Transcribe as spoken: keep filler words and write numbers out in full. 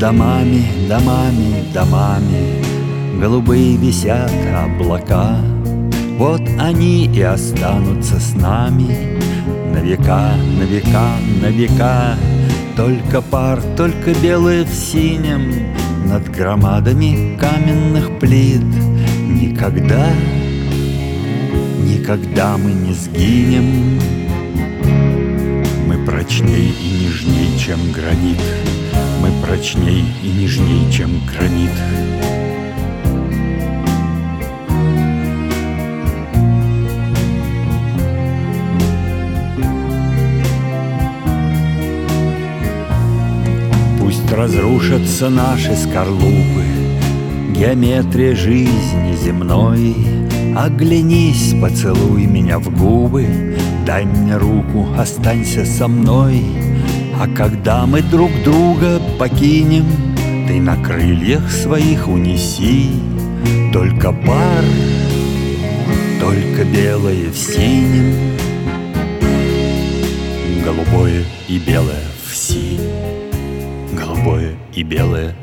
домами, домами, домами голубые висят облака. Вот они и останутся с нами на века, на века, на века. Только пар, только белое в синем над громадами каменных плит. Никогда, никогда мы не сгинем. Мы прочней и нежней, чем гранит. Мы прочней и нежней, чем гранит. Пусть разрушатся наши скорлупы, геометрия жизни земной. Оглянись, поцелуй меня в губы, дай мне руку, останься со мной. А когда мы друг друга покинем, ты на крыльях своих унеси только пар, только белое в синем, голубое и белое в си. Голубое и белое